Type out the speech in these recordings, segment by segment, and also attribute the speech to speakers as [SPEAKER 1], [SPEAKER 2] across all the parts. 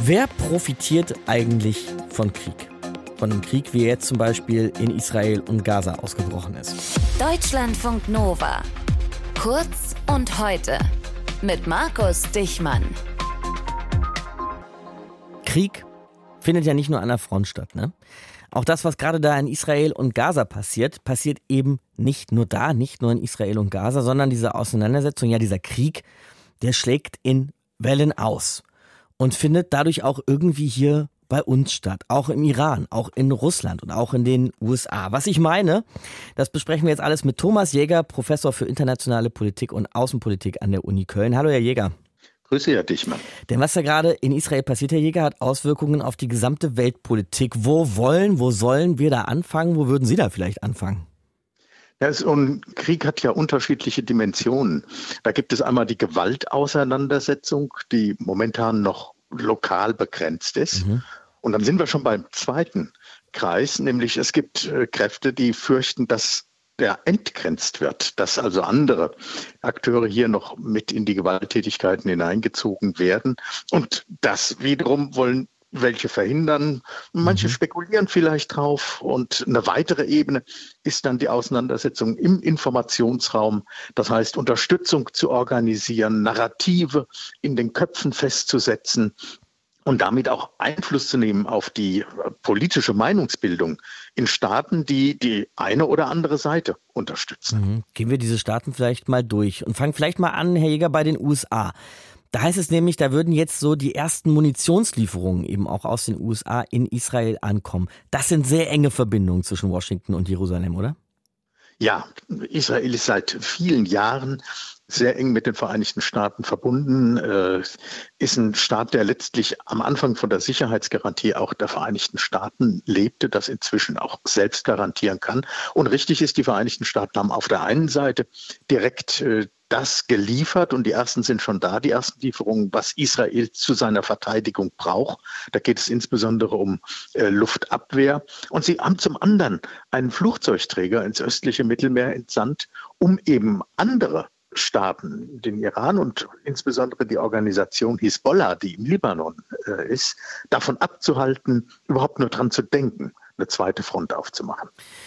[SPEAKER 1] Wer profitiert eigentlich von Krieg? Von einem Krieg, wie er jetzt zum Beispiel in Israel und Gaza ausgebrochen ist.
[SPEAKER 2] Deutschlandfunk Nova. Kurz und heute. Mit Markus Dichmann.
[SPEAKER 1] Krieg findet ja nicht nur an der Front statt, ne? Auch das, was gerade da in Israel und Gaza passiert, passiert eben nicht nur da, nicht nur in Israel und Gaza, sondern diese Auseinandersetzung, ja dieser Krieg, der schlägt in Wellen aus und findet dadurch auch irgendwie hier bei uns statt, auch im Iran, auch in Russland und auch in den USA. Was ich meine, das besprechen wir jetzt alles mit Thomas Jäger, Professor für internationale Politik und Außenpolitik an der Uni Köln. Hallo, Herr Jäger.
[SPEAKER 3] Grüße, Herr Dichmann.
[SPEAKER 1] Denn was da gerade in Israel passiert, Herr Jäger, hat Auswirkungen auf die gesamte Weltpolitik. Wo sollen wir da anfangen? Wo würden Sie da vielleicht anfangen?
[SPEAKER 3] Ja, so ein Krieg hat ja unterschiedliche Dimensionen. Da gibt es einmal die Gewaltauseinandersetzung, die momentan noch lokal begrenzt ist. Und dann sind wir schon beim zweiten Kreis, nämlich es gibt Kräfte, die fürchten, dass der entgrenzt wird, dass also andere Akteure hier noch mit in die Gewalttätigkeiten hineingezogen werden. Und das wiederum wollen welche verhindern. Manche spekulieren vielleicht drauf. Und eine weitere Ebene ist dann die Auseinandersetzung im Informationsraum. Das heißt, Unterstützung zu organisieren, Narrative in den Köpfen festzusetzen und damit auch Einfluss zu nehmen auf die politische Meinungsbildung in Staaten, die die eine oder andere Seite unterstützen.
[SPEAKER 1] Gehen wir diese Staaten vielleicht mal durch und fangen vielleicht mal an, Herr Jäger, bei den USA. Da heißt es nämlich, da würden jetzt so die ersten Munitionslieferungen eben auch aus den USA in Israel ankommen. Das sind sehr enge Verbindungen zwischen Washington und Jerusalem, oder?
[SPEAKER 3] Ja, Israel ist seit vielen Jahren sehr eng mit den Vereinigten Staaten verbunden, ist ein Staat, der letztlich am Anfang von der Sicherheitsgarantie auch der Vereinigten Staaten lebte, das inzwischen auch selbst garantieren kann. Und richtig ist, die Vereinigten Staaten haben auf der einen Seite direkt das geliefert und die ersten sind schon da, die ersten Lieferungen, was Israel zu seiner Verteidigung braucht. Da geht es insbesondere um Luftabwehr. Und sie haben zum anderen einen Flugzeugträger ins östliche Mittelmeer entsandt, um eben andere Staaten, den Iran und insbesondere die Organisation Hisbollah, die im Libanon ist, davon abzuhalten, überhaupt nur dran zu denken, eine zweite Front aufzumachen.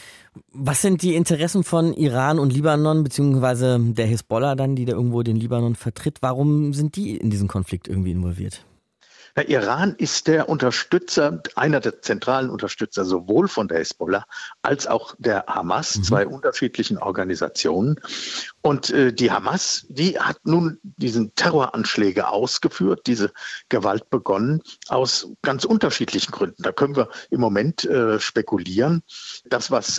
[SPEAKER 1] Was sind die Interessen von Iran und Libanon, beziehungsweise der Hisbollah dann, die da irgendwo den Libanon vertritt? Warum sind die in diesen Konflikt irgendwie involviert?
[SPEAKER 3] Der Iran ist der Unterstützer, einer der zentralen Unterstützer sowohl von der Hisbollah als auch der Hamas, zwei unterschiedlichen Organisationen. Und die Hamas, die hat nun diesen Terroranschläge ausgeführt, diese Gewalt begonnen, aus ganz unterschiedlichen Gründen. Da können wir im Moment spekulieren. Das, was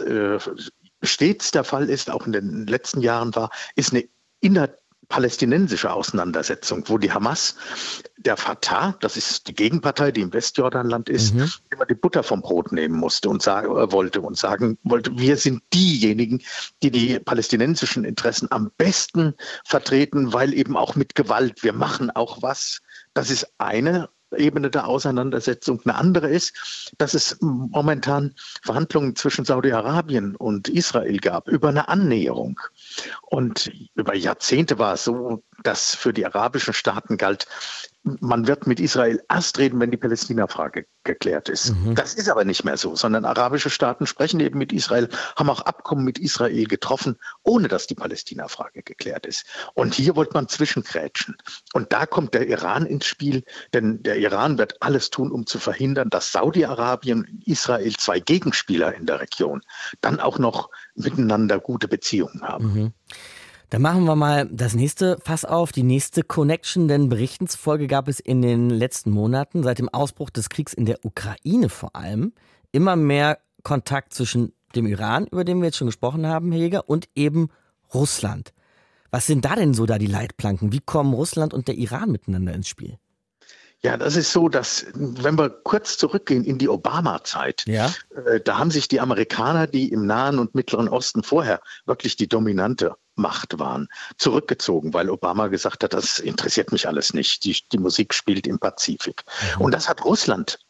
[SPEAKER 3] stets der Fall ist, auch in den letzten Jahren war, ist eine palästinensische Auseinandersetzung, wo die Hamas, der Fatah, das ist die Gegenpartei, die im Westjordanland ist, immer die Butter vom Brot nehmen musste und sagen wollte, wir sind diejenigen, die die palästinensischen Interessen am besten vertreten, weil eben auch mit Gewalt, wir machen auch was. Das ist eine Ebene der Auseinandersetzung. Eine andere ist, dass es momentan Verhandlungen zwischen Saudi-Arabien und Israel gab über eine Annäherung. Und über Jahrzehnte war es so, dass für die arabischen Staaten galt, man wird mit Israel erst reden, wenn die Palästina-Frage geklärt ist. Das ist aber nicht mehr so, sondern arabische Staaten sprechen eben mit Israel, haben auch Abkommen mit Israel getroffen, ohne dass die Palästina-Frage geklärt ist. Und hier wollte man zwischengrätschen. Und da kommt der Iran ins Spiel, denn der Iran wird alles tun, um zu verhindern, dass Saudi-Arabien und Israel, zwei Gegenspieler in der Region, dann auch noch miteinander gute Beziehungen haben.
[SPEAKER 1] Dann machen wir mal das nächste Fass auf, die nächste Connection, denn Berichten zufolge gab es in den letzten Monaten, seit dem Ausbruch des Kriegs in der Ukraine vor allem, immer mehr Kontakt zwischen dem Iran, über den wir jetzt schon gesprochen haben, Herr Jäger, und eben Russland. Was sind da denn so die Leitplanken? Wie kommen Russland und der Iran miteinander ins Spiel?
[SPEAKER 3] Ja, das ist so, dass, wenn wir kurz zurückgehen in die Obama-Zeit, da haben sich die Amerikaner, die im Nahen und Mittleren Osten vorher wirklich die dominante Macht waren, zurückgezogen, weil Obama gesagt hat, das interessiert mich alles nicht. Die Musik spielt im Pazifik. Und das hat Russland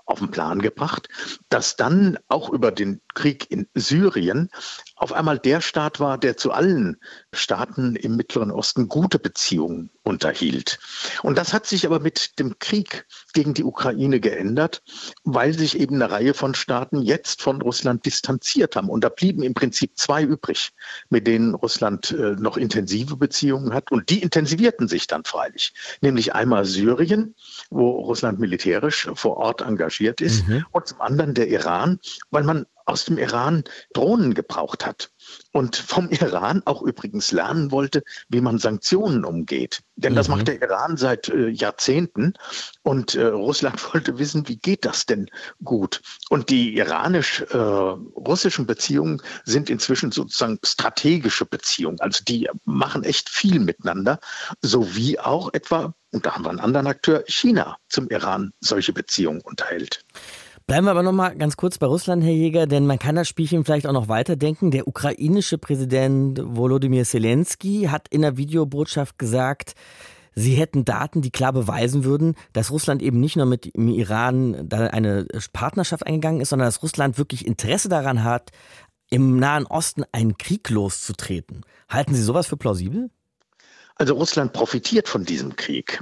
[SPEAKER 3] auf den Plan gebracht, dass dann auch über den Krieg in Syrien auf einmal der Staat war, der zu allen Staaten im Mittleren Osten gute Beziehungen unterhielt. Und das hat sich aber mit dem Krieg gegen die Ukraine geändert, weil sich eben eine Reihe von Staaten jetzt von Russland distanziert haben. Und da blieben im Prinzip zwei übrig, mit denen Russland noch intensive Beziehungen hat. Und die intensivierten sich dann freilich. Nämlich einmal Syrien, wo Russland militärisch vor Ort engagiert ist, und zum anderen der Iran, weil man aus dem Iran Drohnen gebraucht hat und vom Iran auch übrigens lernen wollte, wie man Sanktionen umgeht. Denn das macht der Iran seit Jahrzehnten und Russland wollte wissen, wie geht das denn gut? Und die iranisch-russischen Beziehungen sind inzwischen sozusagen strategische Beziehungen. Also die machen echt viel miteinander, sowie auch etwa, und da haben wir einen anderen Akteur, China zum Iran solche Beziehungen unterhält.
[SPEAKER 1] Bleiben wir aber noch mal ganz kurz bei Russland, Herr Jäger, denn man kann das Spielchen vielleicht auch noch weiterdenken. Der ukrainische Präsident Volodymyr Zelensky hat in der Videobotschaft gesagt, sie hätten Daten, die klar beweisen würden, dass Russland eben nicht nur mit dem Iran da eine Partnerschaft eingegangen ist, sondern dass Russland wirklich Interesse daran hat, im Nahen Osten einen Krieg loszutreten. Halten Sie sowas für plausibel?
[SPEAKER 3] Also Russland profitiert von diesem Krieg.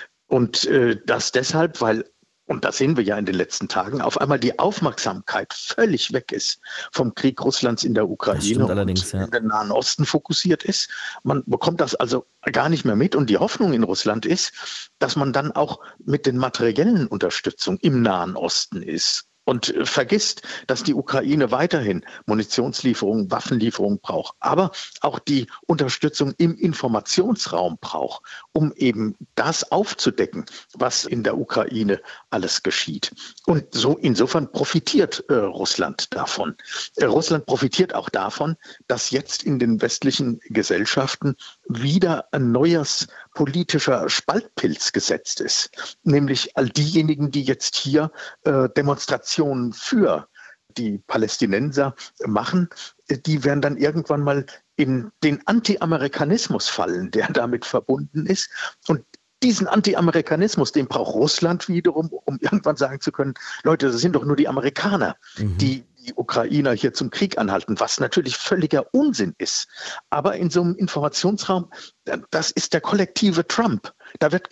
[SPEAKER 3] Und das deshalb, weil, und das sehen wir ja in den letzten Tagen, auf einmal die Aufmerksamkeit völlig weg ist vom Krieg Russlands in der Ukraine und in den Nahen Osten fokussiert ist. Man bekommt das also gar nicht mehr mit. Und die Hoffnung in Russland ist, dass man dann auch mit den materiellen Unterstützungen im Nahen Osten ist. Und vergisst, dass die Ukraine weiterhin Munitionslieferungen, Waffenlieferungen braucht, aber auch die Unterstützung im Informationsraum braucht, um eben das aufzudecken, was in der Ukraine alles geschieht. Und so insofern profitiert Russland davon. Russland profitiert auch davon, dass jetzt in den westlichen Gesellschaften wieder ein neues politischer Spaltpilz gesetzt ist. Nämlich all diejenigen, die jetzt hier Demonstrationen für die Palästinenser machen, die werden dann irgendwann mal in den Anti-Amerikanismus fallen, der damit verbunden ist. Und diesen Anti-Amerikanismus, den braucht Russland wiederum, um irgendwann sagen zu können, Leute, das sind doch nur die Amerikaner, die die Ukrainer hier zum Krieg anhalten, was natürlich völliger Unsinn ist. Aber in so einem Informationsraum, das ist der kollektive Trump. Da wird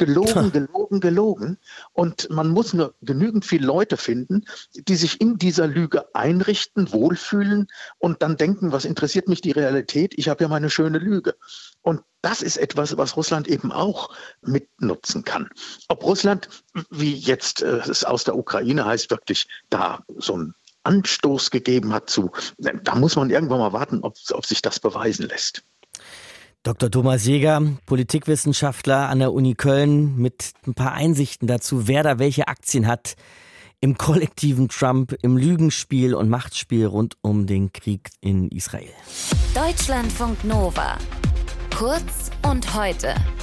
[SPEAKER 3] gelogen. Und man muss nur genügend viele Leute finden, die sich in dieser Lüge einrichten, wohlfühlen und dann denken, was interessiert mich die Realität? Ich habe ja meine schöne Lüge. Und das ist etwas, was Russland eben auch mitnutzen kann. Ob Russland, wie jetzt es aus der Ukraine heißt, wirklich da so einen Anstoß gegeben hat da muss man irgendwann mal warten, ob sich das beweisen lässt.
[SPEAKER 1] Dr. Thomas Jäger, Politikwissenschaftler an der Uni Köln, mit ein paar Einsichten dazu, wer da welche Aktien hat im kollektiven Trump, im Lügenspiel und Machtspiel rund um den Krieg in Israel.
[SPEAKER 2] Deutschlandfunk Nova. Kurz und heute.